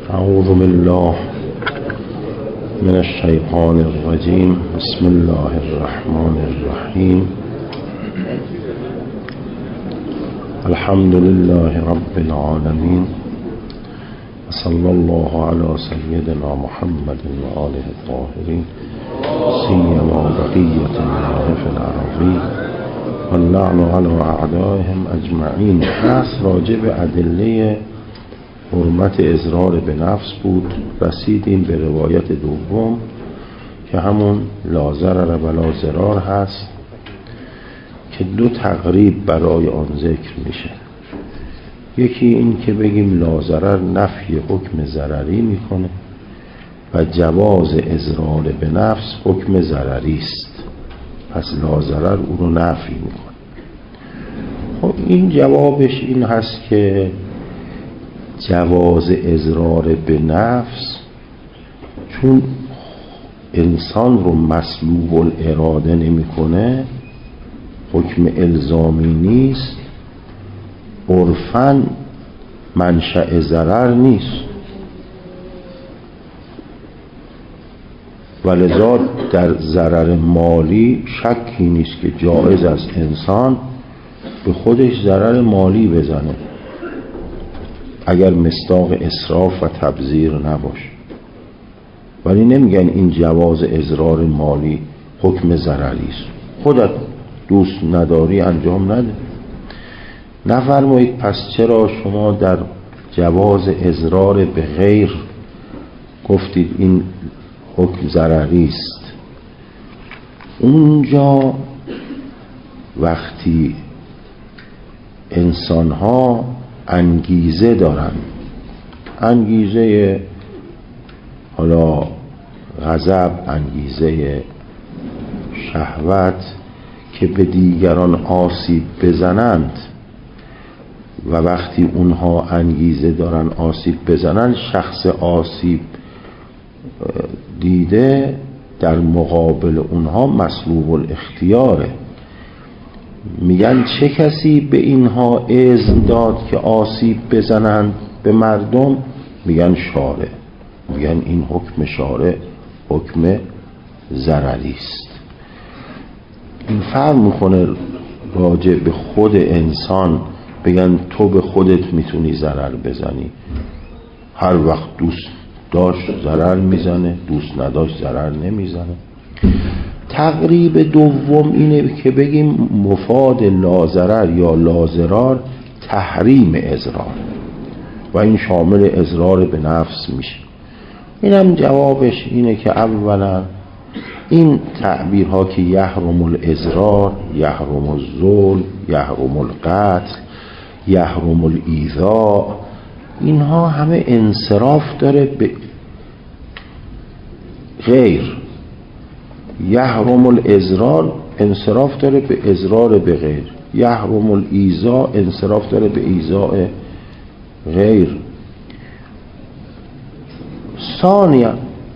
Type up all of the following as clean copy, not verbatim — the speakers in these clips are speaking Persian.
اعوذ بالله من الشیطان الرجیم. بسم الله الرحمن الرحیم. الحمد لله رب العالمین و صلی الله علی سیدنا محمد و آله الطاهرین سیما بقیة الله فی الأراضین و اللعن علی اعدائهم اجمعین. بحث راجع به ادله حرمت اضرار به نفس بود. رسیدیم به روایت دوم که همون لا ضرر ولا ضرار هست که دو تقریب برای آن ذکر میشه. یکی این که بگیم لا ضرر نفی حکم ضرری میکنه و جواز اضرار به نفس حکم ضرری است، پس لا ضرر اون رو نفی میکنه. خب این جوابش این هست که جواز اضرار به نفس چون انسان رو مسلوب الاراده نمیکنه، حکم الزامی نیست، عرفاً منشأ ضرر نیست، ولذا در ضرر مالی شکی نیست که جایز است انسان به خودش ضرر مالی بزنه اگر مصداق اسراف و تبذیر نباشه. ولی نمیگن این جواز اضرار مالی حکم ضرری است، خودت دوست نداری انجام نده. نفرمایید پس چرا شما در جواز اضرار به غیر گفتید این حکم ضرری است؟ اونجا وقتی انسان‌ها انگیزه دارن، انگیزه حالا غضب، انگیزه شهوت، که به دیگران آسیب بزنند، و وقتی اونها انگیزه دارن آسیب بزنند، شخص آسیب دیده در مقابل اونها مسلوب الاختیاره. میگن چه کسی به اینها اذن داد که آسیب بزنند به مردم؟ میگن شارع. میگن این حکم شارع حکم ضرری است. این فرق میکنه راجع به خود انسان، بگن تو به خودت میتونی ضرر بزنی، هر وقت دوست داشت ضرر میزنه، دوست نداشت ضرر نمیزنه. تقریب دوم اینه که بگیم مفاد لا ضرر یا لا ضرار تحریم اضرار و این شامل اضرار به نفس میشه. اینم جوابش اینه که اولا این تعبیرها که یحرم الاضرار، یحرم الظلم، یحرم القتل، یحرم الایذاء، اینها همه انصراف داره به غیر. یحرم الاضرار انصراف داره به اضرار به غیر، یحرم الایذاء انصراف داره به ایذاء غیر. ثانیا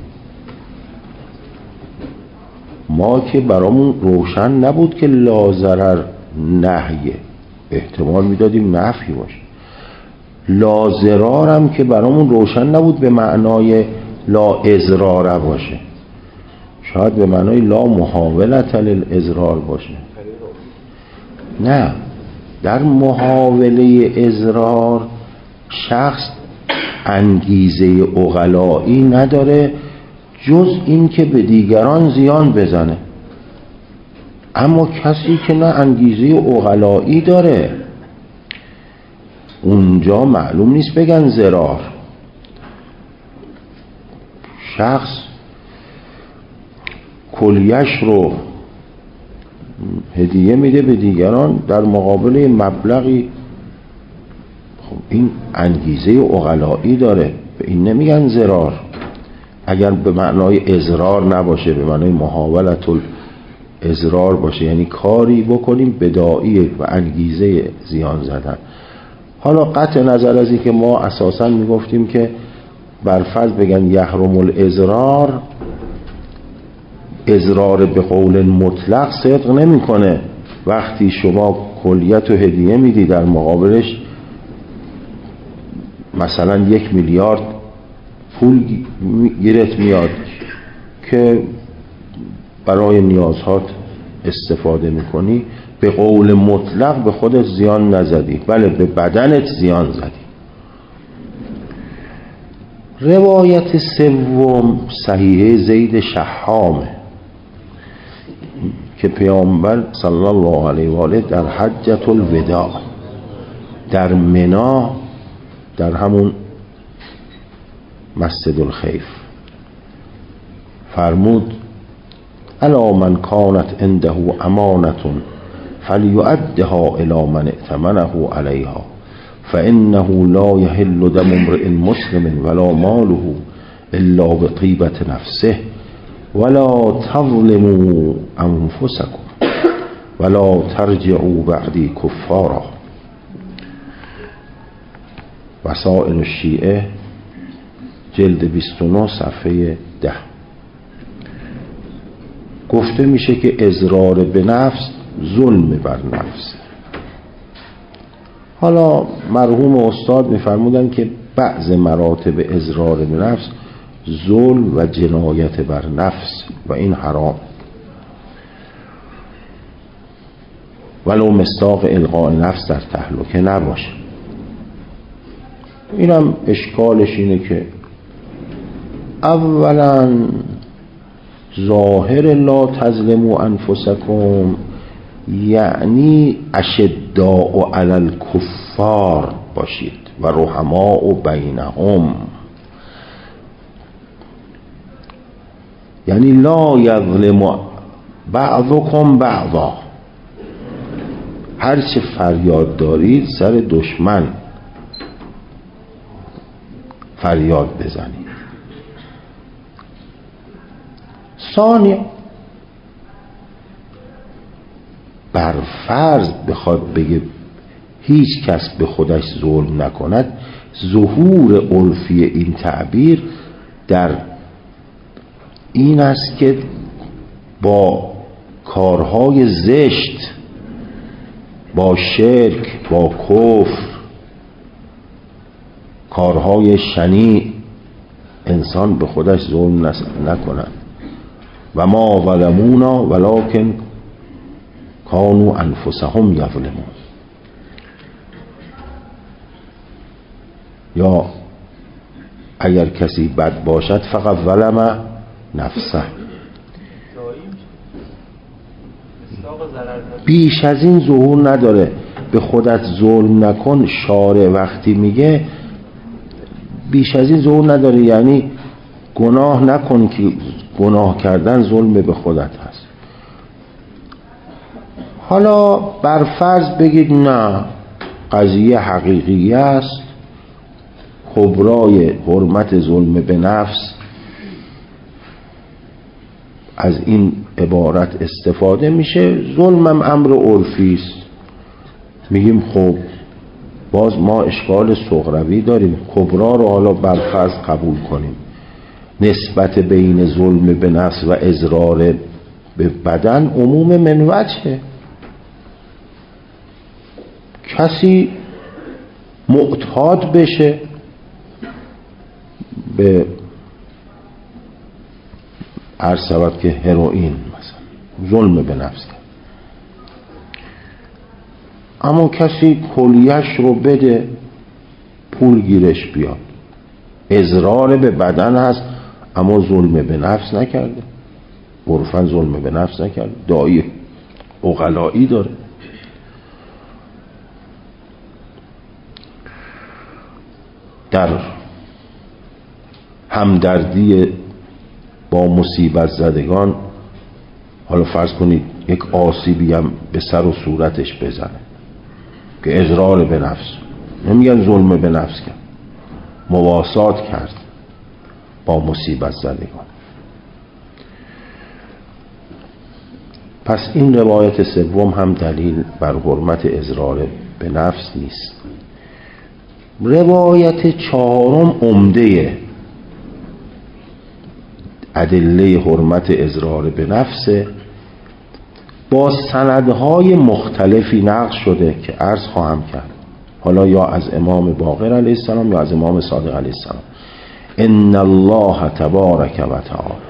ما که برامون روشن نبود که لا ضرر نهیه، احتمال میدادیم نفی باشه. لا ضرار هم که برامون روشن نبود به معنای لا اضرار باشه، شاید به معنای لا محاولت للاضرار باشه. نه، در محاوله اضرار شخص انگیزه عقلایی نداره جز این که به دیگران زیان بزنه. اما کسی که نه انگیزه عقلایی داره، اونجا معلوم نیست بگن ضرار. شخص کلیه‌اش رو هدیه میده به دیگران در مقابل مبلغی، خب این انگیزه عقلایی داره، به این نمیگن ضرار. اگر به معنای اضرار نباشه، به معنای محاولت اضرار باشه، یعنی کاری بکنیم بداعی و انگیزه زیان زدن. حالا قطع نظر از این که ما اساساً میگفتیم که برفرض بگن یحرم الاضرار، اضرار به قول مطلق صدق نمیکنه. وقتی شما کلیت و هدیه میدی، در مقابلش مثلا 1 میلیارد پول گیرت میاد که برای نیازهات استفاده میکنی، به قول مطلق به خودت زیان نزدی، بله به بدنت زیان زدی. روایت سوم صحیحه زید شحامه که پیامبر صلی الله علیه و آله در حجة الوداع در منی، در همون مسجد الخیف فرمود الا من کانت عنده امانة فلیؤدها الی من ائتمنه علیها فانه لا یحل دم امرئ مسلم ولا ماله الا بطیبة نفسه ولا تظلموا انفسکم ولا ترجعوا بعدی کفارا. وسائل الشیعه جلد 29 صفحه 10. گفته میشه که اضرار به نفس ظلم بر نفس. حالا مرحوم استاد میفرمودن که بعض مراتب اضرار به نفس ظلم و جنایت بر نفس و این حرام، ولو مصداق القاء نفس در تهلکه نباشه. اینم اشکالش اینه که اولا ظاهر لا تظلموا انفسکم یعنی اشداء علی الکفار باشید و رحماء بینهم، یعنی لا یظلم بعضکم بعضا، هرچه فریاد دارید سر دشمن فریاد بزنید. ثانیا بر فرض بخواد بگه هیچ کس به خودش ظلم نکند، ظهور عرفی این تعبیر در این است که با کارهای زشت، با شرک، با کفر، کارهای شنیع انسان به خودش ظلم نکند. و ما ظلمونا ولکن کانوا انفسهم یظلمون. یا اگر کسی بد باشد فقط ظلم نفسه. بیش از این ظهور نداره. به خودت ظلم نکن شارع وقتی میگه بیش از این ظهور نداره، یعنی گناه نکن که گناه کردن ظلم به خودت هست. حالا بر فرض بگید نه قضیه حقیقی است، کبرای حرمت ظلم به نفس از این عبارت استفاده میشه، ظلمم امر عرفی است. میگیم خب باز ما اشکال صغروی داریم، کبرا رو حالا برفرض قبول کنیم، نسبت بین ظلم به نفس و اضرار به بدن عموم من وجهه. کسی معتاد بشه به هر سبب که هروئین مثلا ظلم به نفس کرد، اما کسی کلیه‌اش رو بده پول گیرش بیاد، اضرار به بدن هست اما ظلم به نفس نکرده، عرفاً ظلم به نفس نکرده، داعی عقلایی داره. در همدردی با مصیبت زدگان حالا فرض کنید یک آسیبی هم به سر و صورتش بزنه که اضرار به نفس، نمیگن ظلم به نفس کرد، مواسات کرد با مصیبت زدگان. پس این روایت سوم هم دلیل بر حرمت اضرار به نفس نیست. روایت چهارم عمده ادله حرمت اضرار به نفس، با سندهای مختلفی نقل شده که عرض خواهم کرد، حالا یا از امام باقر علیه السلام یا از امام صادق علیه السلام. ان الله تبارک و تعالی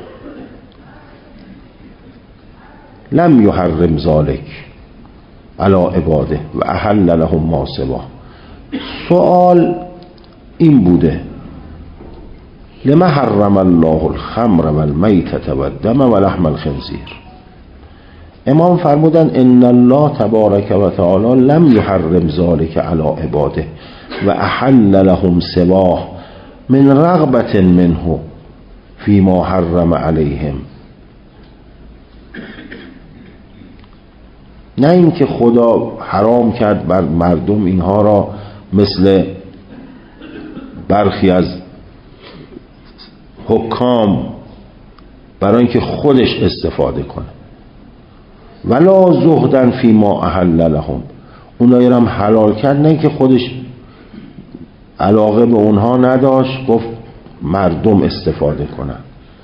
لم یحرم ذلک علی عباده و احل لهم ما سواه. سوال این بوده لما حرم الله الخمر و المیتة و الدم و لحم الخنزیر. امام فرمودن ان الله تبارک و تعالی لم یحرم ذلک علی عباده و احل لهم سواه من رغبت منه فيما حرم علیهم. نه اینکه خدا حرام کرد بر مردم اینها را مثل برخی از حکام برای اینکه خودش استفاده کنه، ولا زهدن فی ما احل لهم، اونایی را هم حلال کرد نه اینکه خودش علاقه به اونها نداشت، گفت مردم استفاده کنن.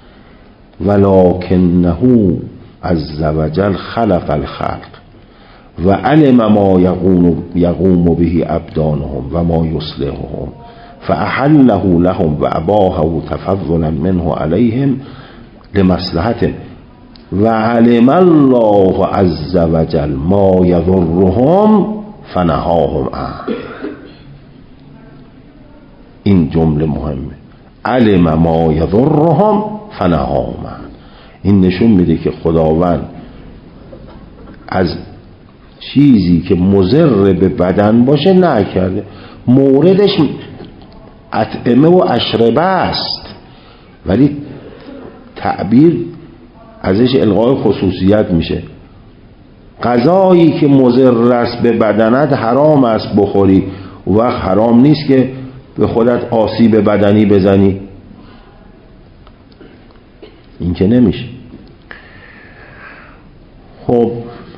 ولکنه عز وجل خلق الخلق و علم ما یقوم به ابدانهم و ما یصلحهم فاحله لهم و اباهه تفضلا منه علیهم لمصلحتهم و علم الله عز وجل ما یضرهم فنهاهم عنه. این جمله مهمه، علم ما یضرهم فنهاهم عنه. این نشون میده که خداوند از چیزی که مضر به بدن باشه نکرده. موردش اطعمه و اشربه است، ولی تعبیر ازش الغای خصوصیت میشه. غذایی که مضر است به بدنت حرام است بخوری، و وقت حرام نیست که به خودت آسیب بدنی بزنی، این که نمیشه. خب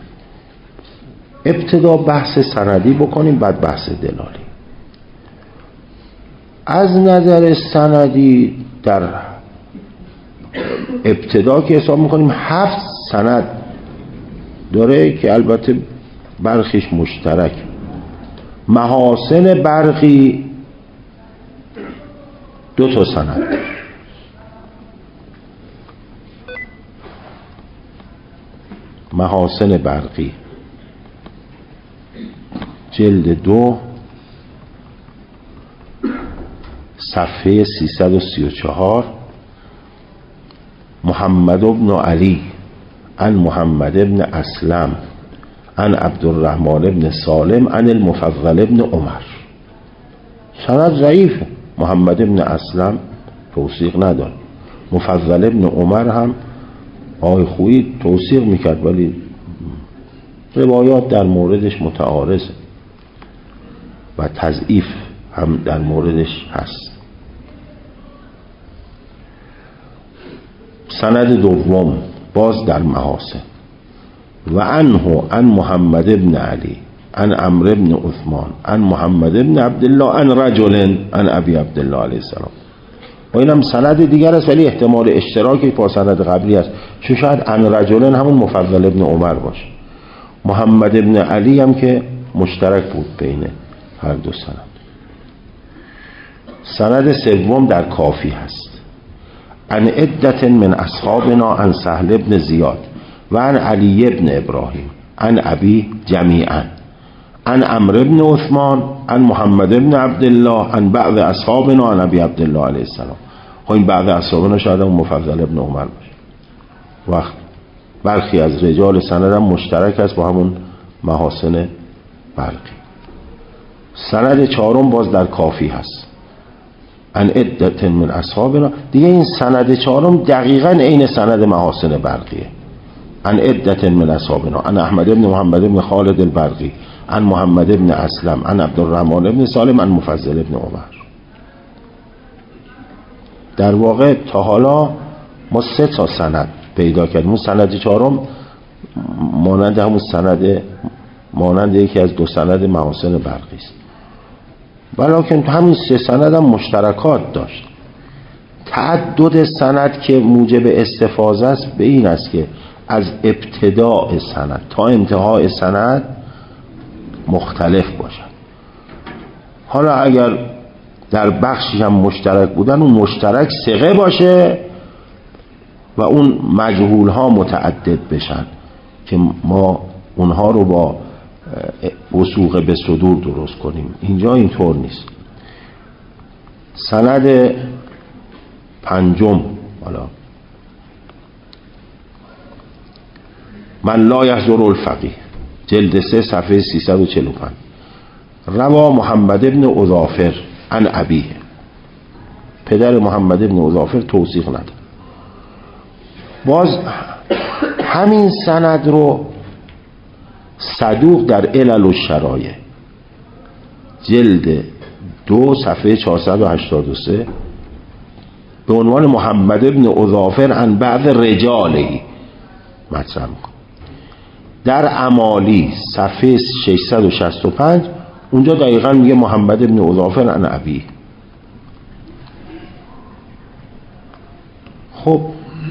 ابتدا بحث سندی بکنیم، بعد بحث دلالی. از نظر سندی در ابتدا که حساب میکنیم 7 سند داره که البته برخیش مشترک. محاسن برقی 2 سند، محاسن برقی جلد 2 صفحه 334. محمد بن علی عن محمد بن اسلم عن عبدالرحمن بن سالم عن المفضل بن عمر. سند ضعیفه. محمد بن اسلم توثیق نداره، مفضل بن عمر هم آقای خویی توثیق میکرد، ولی روایات در موردش متعارضه و تضعیف هم در موردش هست. سند دوم باز در محاسن و عنه عن محمد بن علی عن عمرو بن عثمان عن محمد بن عبدالله عن رجل عن ابی عبدالله علیه السلام. و اینم سند دیگر است ولی احتمال اشتراکی با سند قبلی است، چون شاید عن رجل همون مفضل بن عمر باشه. محمد بن علی هم که مشترک بود بین هر دو سند. سند سوم در کافی هست. عن عدت من اصحابنا عن سهل بن زیاد و عن علی بن ابراهیم عن ابی جمیعا عن عمرو بن عثمان عن محمد بن عبدالله عن بعض اصحابنا عن ابی عبدالله علیه السلام. این بعض اصحابنا شاید هم مفضل ابن عمر باشه. وقت برخی از رجال سند هم مشترک است با همون محاسن برقی. سند چهارم باز در کافی هست. ان عدت من اصحابنا. دیگه این سند چهارم دقیقاً عین سند محاسن برقیه. ان عدت من اصحابنا ان احمد بن محمد بن خالد البرقی ان محمد بن اسلم ان عبدالرحمن بن سالم ان مفضل بن عمر. در واقع تا حالا ما 3 تا سند پیدا کردیم. سند چهارم مانند همون سند، مانند یکی از 2 سند محاسن برقی است، ولیکن همین 3 سند هم مشترکات داشت. تعدد سند که موجب استفاضه است به این است که از ابتداء سند تا انتهای سند مختلف باشد. حالا اگر در بخشی هم مشترک بودن، اون مشترک ثقه باشه و اون مجهول ها متعدد بشن که ما اونها رو با وثوق به صدور درست کنیم. اینجا اینطور نیست. سند پنجم، حالا من لا یحضر الفقیه، جلد 3 صفحه 345. روا محمد ابن اظافر عن ابیه، پدر محمد ابن اظافر توثیق نداره. باز همین سند رو صدوق در علل الشرایع جلد 2 صفحه 483 به عنوان محمد ابن اظافر عن بعض رجاله مطرح می‌کنه. در اعمالی صفحه 665 اونجا دقیقاً میگه محمد ابن اظافر عن ابی. خب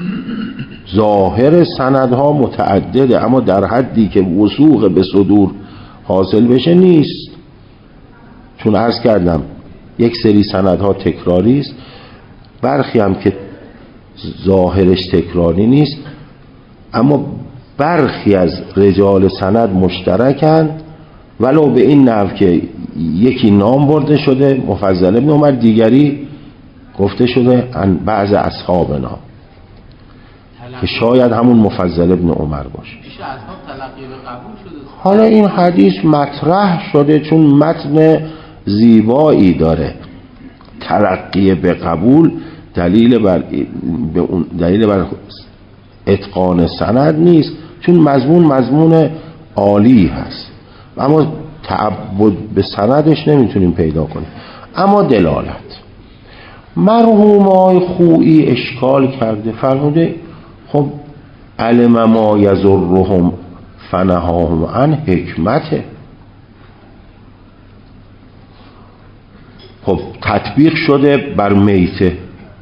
ظاهر سندها متعدده، اما در حدی که وثوق به صدور حاصل بشه نیست. چون عرض کردم یک سری سندها تکراری است، برخی هم که ظاهرش تکراری نیست اما برخی از رجال سند مشترکند، ولو به این نحو که یکی نام برده شده مفضل ابن عمر، دیگری گفته شده عن بعض اصحابنا که شاید همون مفضل ابن عمر باشه. حالا این حدیث مطرح شده چون متن زیبایی داره. تلقی به قبول دلیل بر اتقان سند نیست، چون مضمون عالی هست، اما تعبد به سندش نمیتونیم پیدا کنیم. اما دلالت، مرحوم آقای خویی اشکال کرده، فرموده خب علم ما یضرهم فنهاهم عن حکمته. خب تطبیق شده بر میته.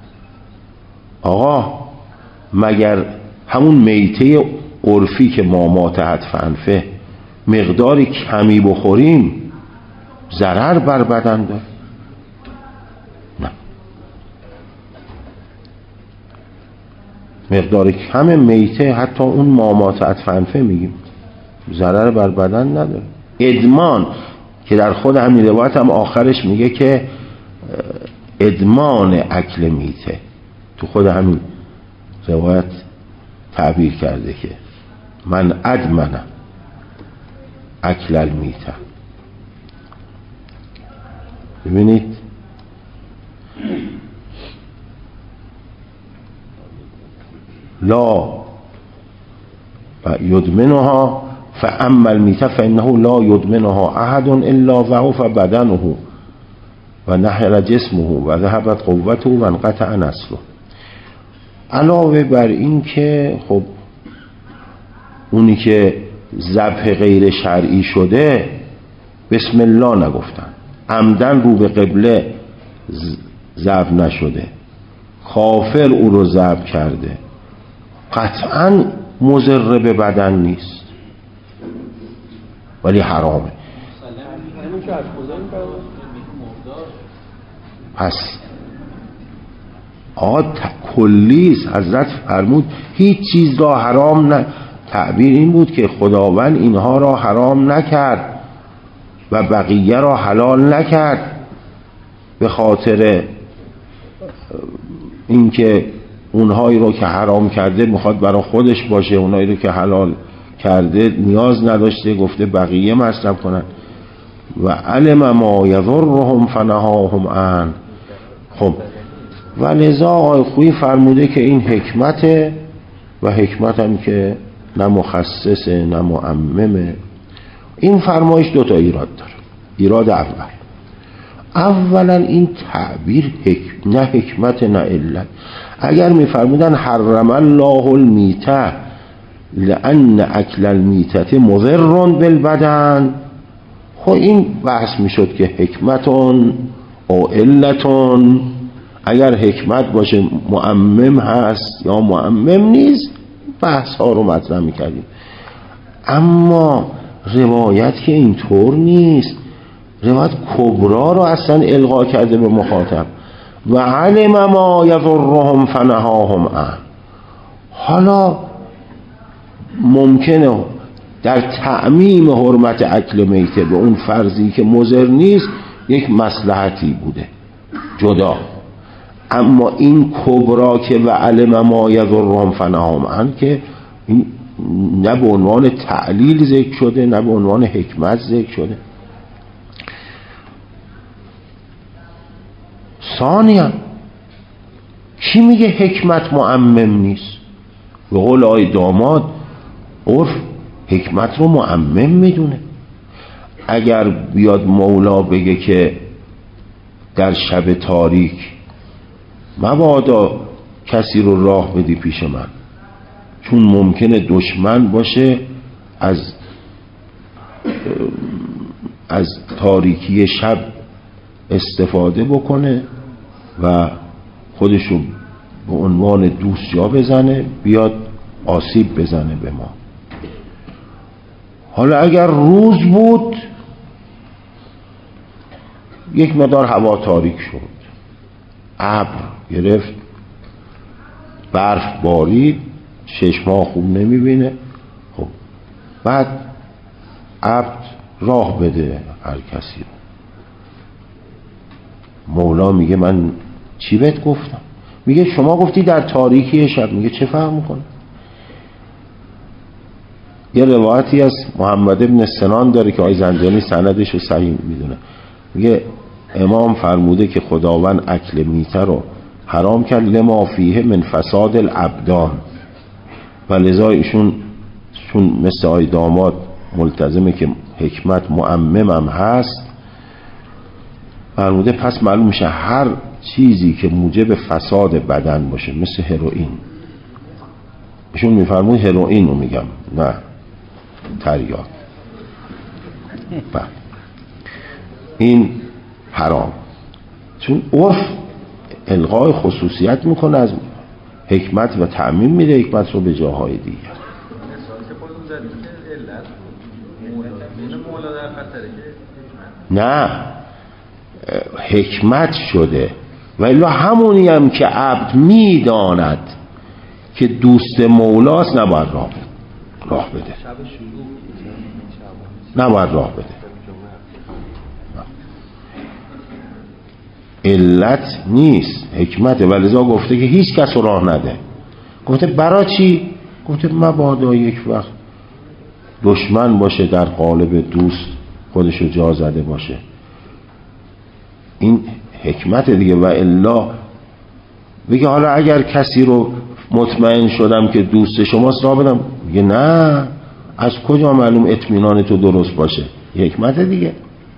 آقا مگر همون میته عرفی که ما ماتحت فنفه مقداری کمی بخوریم ضرر بر بدن داره؟ نه، مقدار کم میته حتی اون ما ماتحت فنفه میگیم ضرر بر بدن نداره. ادمان که در خود همین روایت هم آخرش میگه که ادمان اکل میته، تو خود همین روایت تعبیر کرده که من ادمن اکل المیته. ببینید لا یدمنها فاما المیته فانه لا یدمنها احد الا ضعف بدنه و نحل جسمه و ذهبت قوته و انقطع نسله. علاوه بر این که خب اونی که ذبح غیر شرعی شده بسم الله نگفتن، عمدن رو به قبله ذبح نشده، کافر او رو ذبح کرده، قطعا مضر به بدن نیست ولی حرامه. پس کلیست. حضرت فرمود هیچ چیز را حرام نه، تعبیر این بود که خداوند اینها را حرام نکرد و بقیه را حلال نکرد به خاطر اینکه اونهایی رو که حرام کرده میخواد برای خودش باشه، اونهایی رو که حلال کرده نیاز نداشته، گفته بقیه مصرف کنن. و علم ما یضرهم فنهاهم عن. خب و لذا آقای خویی فرموده که این حکمته و حکمت هم که نه مخصصه نه معممه. این فرمایش دوتا ایراد داره. ایراد اولا این تعبیر نه حکمت نه علت. اگر میفرمودن حرم الله المیته لأن اکل المیته مضر بالبدن، خب این بحث میشد که حکمتون او علتون، اگر حکمت باشه معمم هست یا معمم نیست، بحث ها رو مطرح میکردیم. اما روایت که اینطور نیست. روایت کبرا رو اصلا القا کرده به مخاطب و علم ما یضرهم فنهاهم عنه. حالا ممکنه در تعمیم حرمت اکل میته به اون فرضی که مضر نیست یک مصلحتی بوده جدا، اما این کبرا که و علم ما یضرهم فنهاهم عنه که این نه به عنوان تعلیل ذکر شده نه به عنوان حکمت ذکر شده. ثانیا کی میگه حکمت معمم نیست؟ به قول آقای داماد عرف حکمت رو معمم میدونه. اگر بیاد مولا بگه که در شب تاریک مبادا کسی رو راه بدی پیش من، چون ممکنه دشمن باشه از تاریکی شب استفاده بکنه و خودشو به عنوان دوست جا بزنه، بیاد آسیب بزنه به ما. حالا اگر روز بود یک مقدار هوا تاریک شد، ابر گرفت، برف بارید، چشم‌ها خوب نمیبینه، خب بعد عبد راه بده هر کسی رو. مولا میگه من چی بهت گفتم؟ میگه شما گفتی در تاریکی شب. میگه چه فهم میکنه؟ یه روایتی از محمد ابن سنان داره که آقای زنجانی سندش رو صحیح میدونه. میگه امام فرموده که خداوند اکل میته رو حرام کرد لما فیه من فساد الابدان، و لذا ایشون چون مثل آقای داماد ملتزمه که حکمت معمم هم هست، فرموده پس معلوم میشه هر چیزی که موجب فساد بدن باشه، مثل هروئین، ایشون میفرمود هروئین رو میگم نه تریاک، این حرام، چون عرف الغای خصوصیت میکنه از حکمت و تعمیم میده حکمت رو به جاهای دیگه. نه حکمت شده و الا همونی هم که عبد میداند که دوست مولاست نباید راه بده، نباید راه بده. علت نیست، حکمته، ولذا گفته که هیچ کس رو راه نده. گفته برای چی؟ گفته مبادا یک وقت دشمن باشه در قالب دوست خودشو جا زده باشه، این حکمت دیگه. و الا بگه حالا اگر کسی رو مطمئن شدم که دوست شماست راه بدم، بگه نه، از کجا معلوم اطمینان تو درست باشه؟ حکمت دیگه.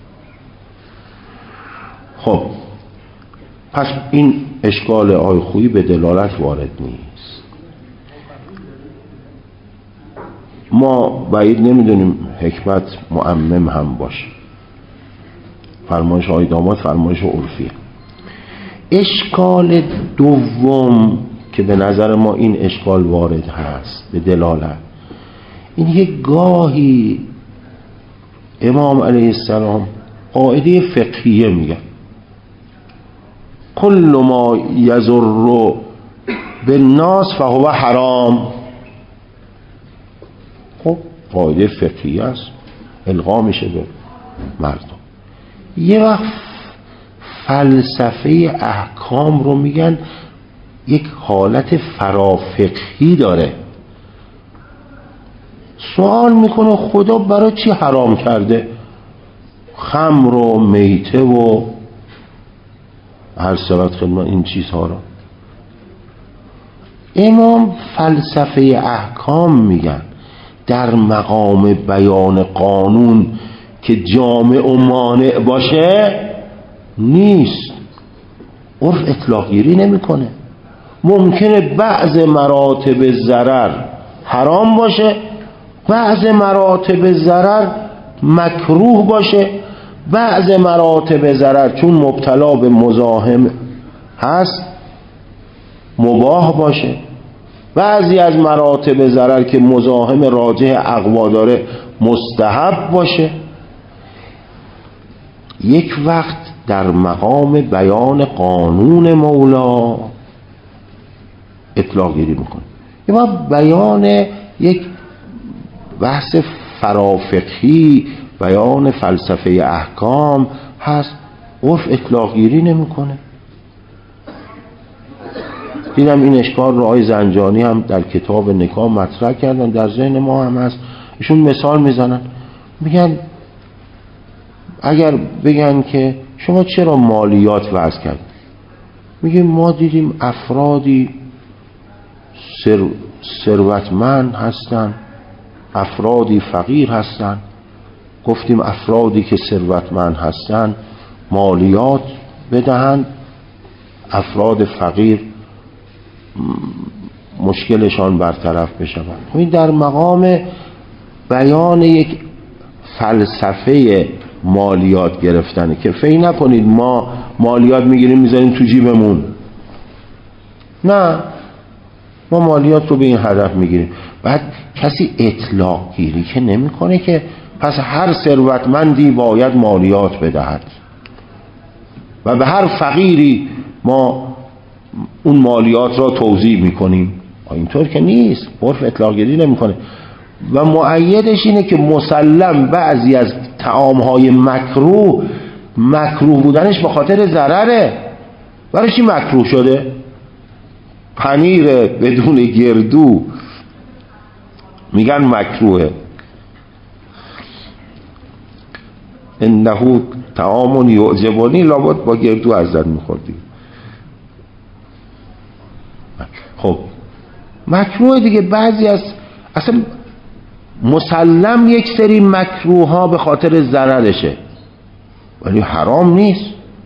خب پس این اشکال آی خویی به دلالت وارد نیست. ما بعید نمیدونیم حکمت معمم هم باشه. فرمایش آی داماد فرمایش عرفیه. اشکال دوم که به نظر ما این اشکال وارد هست به دلالت، این یک گاهی امام علیه السلام قاعده فقهیه میگه کل ما یضر بالناس فهو حرام. خب قاعده فقهیه است، القا میشه به مردم. یه وقت فلسفه احکام رو میگن یک حالت فرافقهی داره. سوال میکنه خدا برای چی حرام کرده خمر و میته و هر صورت خدمت این چیزها رو؟ امام فلسفه احکام میگن در مقام بیان قانون که جامع و مانع باشه نیست. عرف اطلاق گیری نمیکنه. ممکنه بعض مراتب ضرر حرام باشه، بعض مراتب ضرر مکروه باشه، بعض مراتب ضرر چون مبتلا به مزاحم هست مباح باشه، بعضی از مراتب ضرر که مزاحم راجح اقوا داره مستحب باشه. یک وقت در مقام بیان قانون مولا اطلاق گیری میکنه، یه وقت بیان یک بحث فرافقهی، بیان فلسفه احکام هست، عرف اطلاق گیری نمیکنه. دیدم این اشکال رو آقای زنجانی هم در کتاب نکاح مطرح کردن، در ذهن ما هم هست. ایشون مثال میزنن، میگن اگر بگن که شما چرا مالیات وضع کرد، میگه ما دیدیم افرادی ثروتمند هستن، افرادی فقیر هستن، گفتیم افرادی که ثروتمند هستن مالیات بدهند، افراد فقیر مشکلشان برطرف بشود. این در مقام بیان یک فلسفه مالیات گرفتنه که فکر نکنید ما مالیات میگیریم میذاریم تو جیبمون، نه، ما مالیات رو به این هدف میگیریم. بعد کسی اطلاق گیری که نمیکنه که پس هر ثروتمندی باید مالیات بدهد و به هر فقیری ما اون مالیات را توزیع میکنیم. اینطور که نیست، عرف اطلاق گیری نمیکنه. و مؤیدش اینه که مسلم بعضی از طعامهای مکروه بودنش به خاطر ضرره. برای چی مکروه شده؟ پنیر بدون گردو میگن مکروهه، انه طعام یعجبنی، لابد با گردو ازت میخوردی. خب مکروه دیگه. بعضی از اصلا مسلم یک سری مکروه ها به خاطر ضررشه، ولی حرام نیست.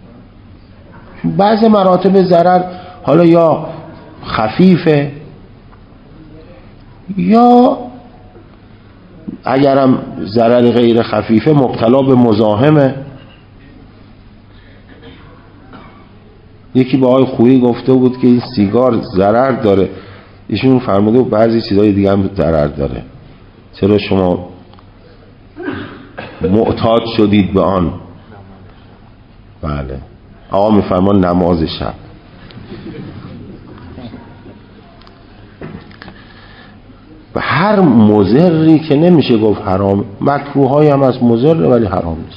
بعضی مراتب ضرر حالا یا خفیفه یا اگرم ضرر غیر خفیفه مبتلا به مزاحمه. یکی با آقای خویی گفته بود که این سیگار ضرر داره، ایشون فرموده و بعضی چیزای دیگه هم ضرر داره، چرا شما معتاد شدید به آن؟ بله، آقا میفرمان نماز شب. و هر مضری که نمیشه گفت حرام، مکروه های هم از مضر ولی حرام نیست.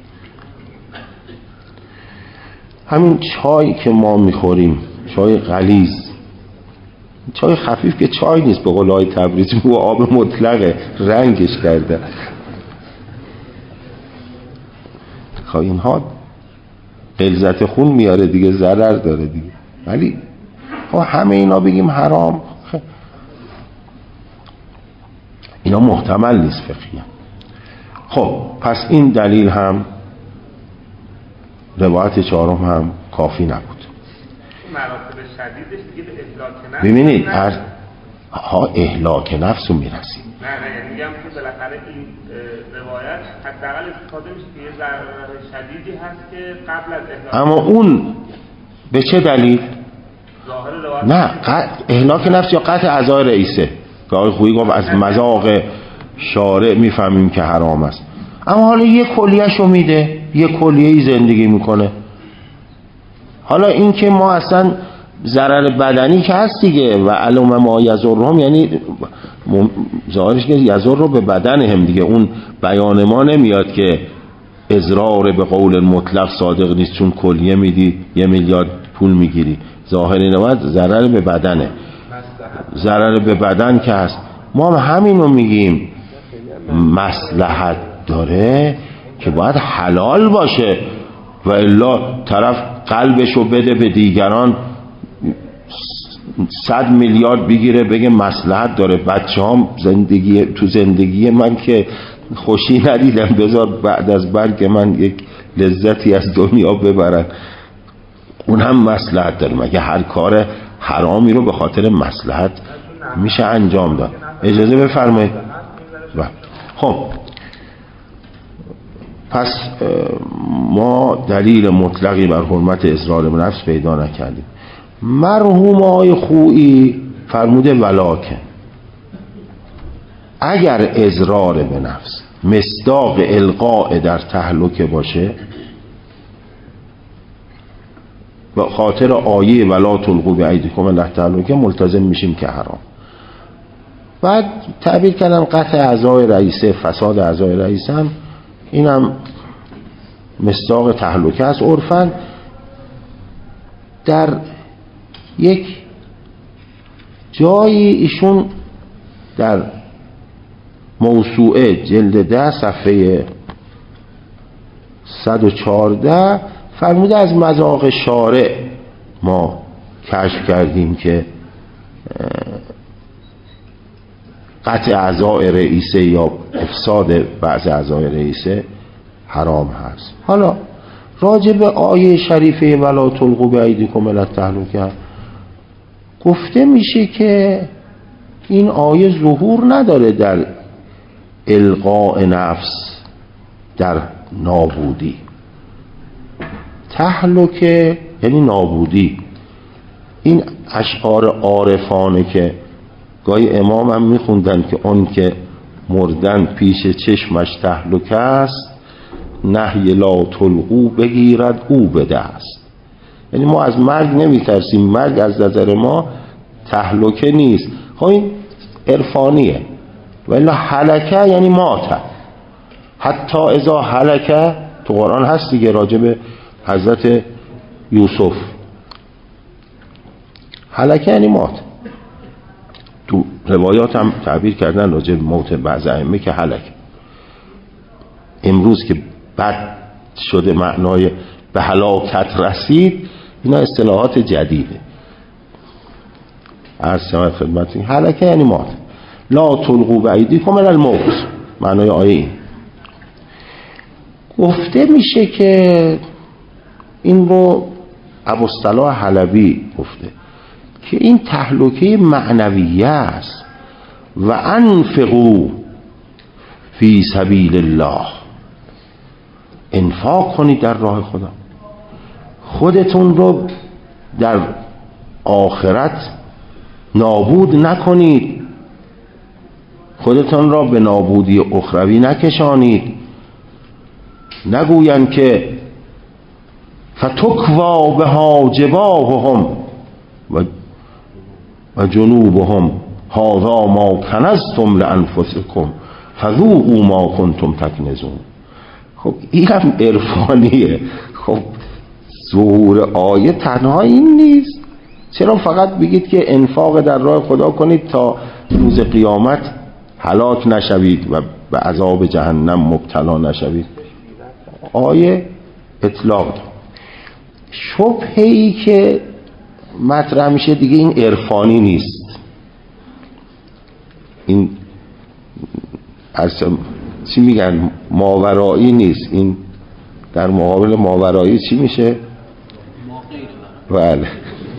همین چای که ما میخوریم، چای غلیظ، چای خفیف که چای نیست، به قول آقای تبریزی و آب مطلقه، رنگش کرده. خب اینها غلظت خون میاره دیگه، ضرر داره دیگه. ولی خب همه اینا بگیم حرام، اینا محتمل نیست فقهیاً. خب پس این دلیل هم، روایت چهارم هم کافی نبود. مراتب شدیدش دیگه به اهلاک نفس. ببینید اهلاک نفس رو میرسیم. نه یعنی میگم که بالاخره این روایت حداقل استفاده میشه که یه ضرر شدیدی هست که قبل از اهلاک. اما اون به چه دلیل؟ ظاهر روایت نه، اهلاک نفس یا قطع اعضای رئیسه که آقای خویی گفت از مذاق شارع میفهمیم که حرام است. اما حالا یه کلیه‌شو میده، یه کلیه‌ای زندگی میکنه. حالا این که ما اصلا ضرر بدنی که هست دیگه، و علم ما یضرهم، یعنی ظاهرش که یضر رو به بدن هم دیگه. اون بیان ما نمیاد که اضرار به قول مطلق صادق نیست، چون کلیه میدی 1 میلیارد پول میگیری. ظاهر نماد ضرر به بدنه، ضرر به بدن که هست. ما همینو میگیم، مصلحت داره که باید حلال باشه، و الا طرف قلبشو بده به دیگران 100 میلیارد بگیره بگه مصلحت داره. بچه‌هام زندگی من که خوشی ندیدم، بذار بعد از مرگ من یک لذتی از دنیا ببرن. اون هم مصلحت داره. مگه هر کار حرامی رو به خاطر مصلحت میشه انجام داد؟ اجازه بفرمایید. خب پس ما دلیل مطلقی بر حرمت اضرار به نفس پیدا نکردیم. مرحوم آقای خویی فرموده ولکن اگر اضرار به نفس مصداق القاء در تهلکه باشه، به خاطر آیه ولا تلقوا بایدیکم الی التهلکه ملتزم میشیم که حرام. بعد تعبیر کردم قطع اعضای رئیسه، فساد اعضای رئیس هم اینم مصداق تهلکه است عرفاً. در یک جایی ایشون در موسوعه جلد 10 صفحه 114 فرموده از مذاق شارع ما کشف کردیم که قطع اعضای رئیسه یا افساد بعض اعضای رئیسه حرام هست. حالا راجع به آیه شریفه ولا تلقوا بایدیکم الی التهلکه گفته میشه که این آیه ظهور نداره در القاء نفس در نابودی. تهلکه یعنی نابودی. این اشعار عارفانه که گاهی امام هم میخوندن که اون که مردن پیش چشمش تهلکه است، نهی لا تلقوا بگیرد او به دست. یعنی ما از مرگ نمیترسیم، مرگ از نظر ما تهلکه نیست. خب این عرفانیه. ولی هلکه یعنی ماته. حتی اذا هلکه تو قرآن هست دیگه، راجع به حضرت یوسف هلکه یعنی مات. تو روایات هم تعبیر کردن راجع به موت بعض ائمه که هلکه. امروز که بد شده معنای به هلاکت رسید، اینا اصطلاحات جدیده. عرض شود خدمتتون هلکه یعنی مات. لا تلقوا بایدیکم الی الموت معنای آیه این. گفته میشه که این رو ابوالصلاح حلبی گفته که این تهلکه معنویه است. و انفقوا فی سبیل الله، انفاق کنید در راه خدا، خودتون رو در آخرت نابود نکنید، خودتون را به نابودی اخروی نکشانید. نگویند که فتکوا بها جباههم و جنوبهم هذا ما کنزتم لانفسکم فذوقوا ما کنتم تکنزون. خب این هم عرفانیه. خب ظهور آیه تنها این نیست. چرا فقط بگید که انفاق در راه خدا کنید تا روز قیامت هلاک نشوید و به عذاب جهنم مبتلا نشوید؟ آیه اطلاق داد. شبهه‌ای که مطرح میشه دیگه این عرفانی نیست، این اصلا چی میگن ماورایی نیست. این در مقابل ماورایی چی میشه؟ بله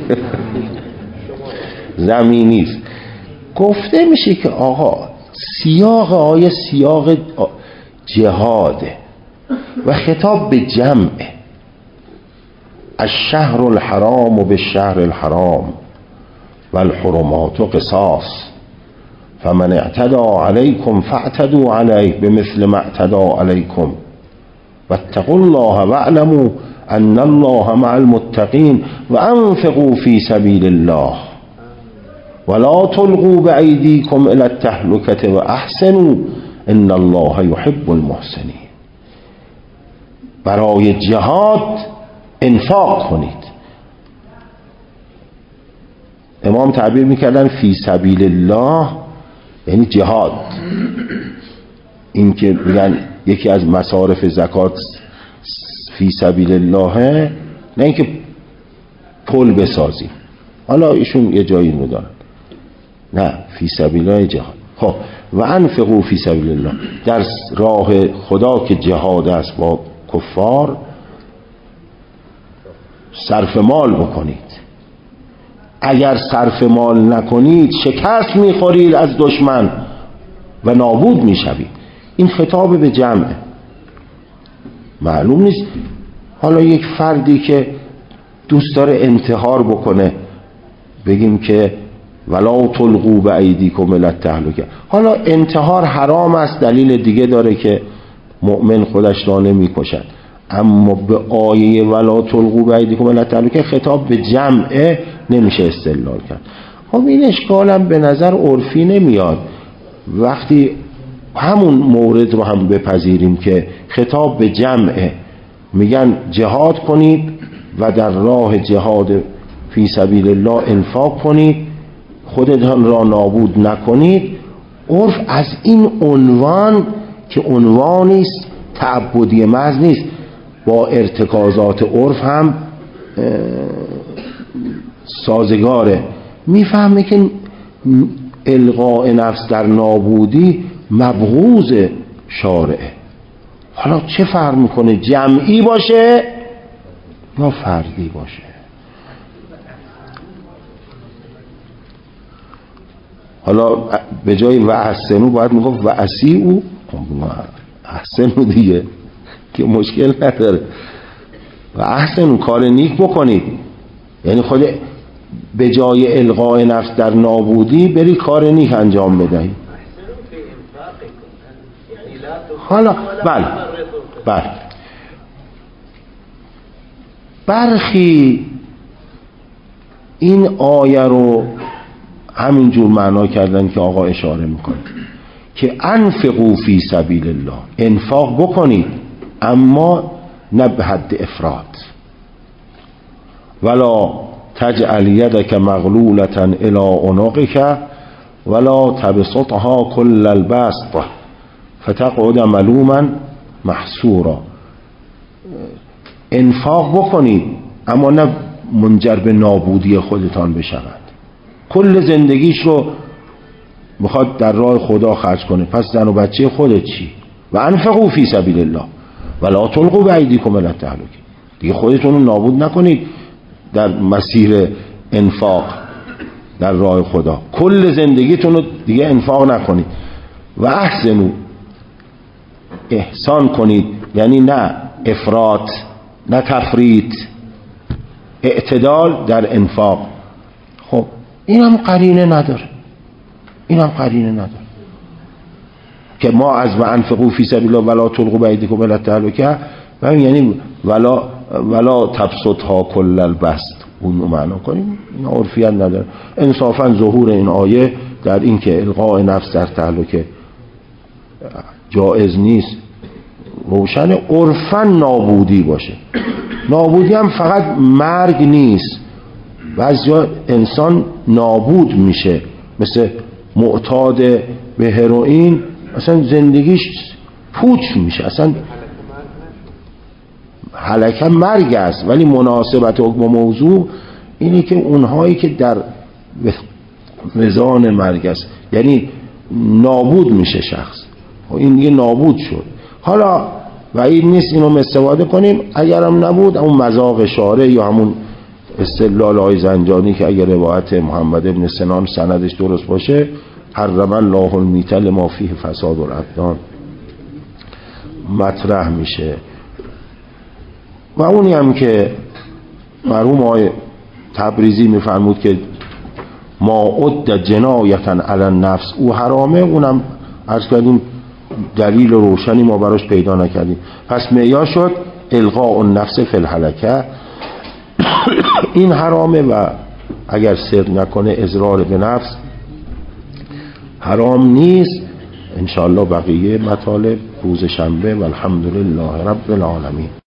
زمینی است. گفته میشه که آقا سیاق آیه سیاق جهاده و خطاب به جمعه. الشهر الحرام بالشهر الحرام والحرمات قصاص فمن اعتدى عليكم فاعتدوا عليه بمثل ما اعتدى عليكم واتقوا الله واعلموا ان الله مع المتقين وانفقوا في سبيل الله ولا تلقوا بأيديكم الى التهلكة واحسنوا ان الله يحب المحسنين. برای جهاد انفاق کنید. امام تعبیر میکردن فی سبیل الله یعنی جهاد. این که میگن یکی از مصارف زکات فی سبیل الله، نه اینکه پل بسازیم. حالا ایشون یه جایی رو دارن، نه فی سبیل الله جهاد. خب و انفقوا فی سبیل الله، در راه خدا که جهاد است با کفار صرف مال بکنید. اگر صرف مال نکنید شکست میخورید از دشمن و نابود میشوید. این خطاب به جمعه. معلوم نیست حالا یک فردی که دوست داره انتحار بکنه بگیم که ولا تلقوا بایدیکم الی التهلکه. حالا انتحار حرام است، دلیل دیگه داره که مؤمن خودش را نمیکشد. اما به آیه ولا تلقوا بایدیکم الی التهلکه خطاب به جمعه نمیشه استدلال کرد. خب این اشکالم به نظر عرفی نمیاد وقتی همون مورد رو هم بپذیریم که خطاب به جمعه، میگن جهاد کنید و در راه جهاد فی سبیل الله انفاق کنید، خودتان را نابود نکنید. عرف از این عنوان که عنوانی است تعبدی محض نیست، با ارتکازات عرف هم سازگاره، میفهمه که القاء نفس در نابودی مبغوض شارعه. حالا چه فرق میکنه جمعی باشه یا فردی باشه؟ حالا به جای و احسنو باید میگفت و اسیعو، احسنو دیگه که مشکل نداره. و احسنو کار نیک بکنید، یعنی خود به جای القاء نفس در نابودی بری کار نیک انجام بدهی. حالا بله برخی این آیه رو همینجور معنا کردن که آقا اشاره میکنه که انفقوا فی سبیل الله، انفاق بکنید اما نه به حد افراط. ولا تجعل یدک مغلولة الی عنقک ولا تبسطها کل البسط فتقعد ملوما محسورا. انفاق بکنید اما نه منجر به نابودی خودتان بشود. کل زندگیش رو میخواد در راه خدا خرج کنه، پس زن و بچه خودت چی؟ و انفقوا فی سبیل الله ولا تلقوا بایدیکم الی التهلکه. دیگه خودتون رو نابود نکنید در مسیر انفاق در راه خدا، کل زندگیتون رو دیگه انفاق نکنید. و احسنوا، احسان کنید، یعنی نه افراط نه تفریط، اعتدال در انفاق. خب اینم قرینه نداره، که ما از و انفقوا فی سبیل الله ولا تلقوا بایدیکم الی التهلکه یعنی ولا تبسطها کل البسط اون رو معنا کنیم. این عرفیت نداره. انصافا ظهور این آیه در این که القاء نفس در تهلکه جائز نیست روشن. عرفا نابودی باشه، نابودی هم فقط مرگ نیست، بعضیا انسان نابود میشه، مثل معتاد به هروئین اصلا زندگیش پوچ میشه، اصلا هلکه مرگ است. ولی مناسبت حکم موضوع اینه که اونهایی که در وزان مرگ است، یعنی نابود میشه شخص، این دیگه نابود شد. حالا بعید نیست اینو استفاده کنیم، اگرم نبود اون مذاق شارع یا همون استدلال های زنجانی که اگر روایت محمد ابن سنان سندش درست باشه حرم الله المیتة لما فیه فساد الابدان مطرح میشه. و اونی هم که مرحوم آقای تبریزی میفرمود که ما عد جنایتا علی النفس او حرامه، اونم عرض کردیم دلیل روشنی ما براش پیدا نکردیم. پس معیار شد القاء النفس فی الهلکه، این حرامه و اگر صدق نکنه اضرار به نفس حرام نیست. انشاءالله بقیه مطالب روز شنبه و الحمدلله رب العالمین.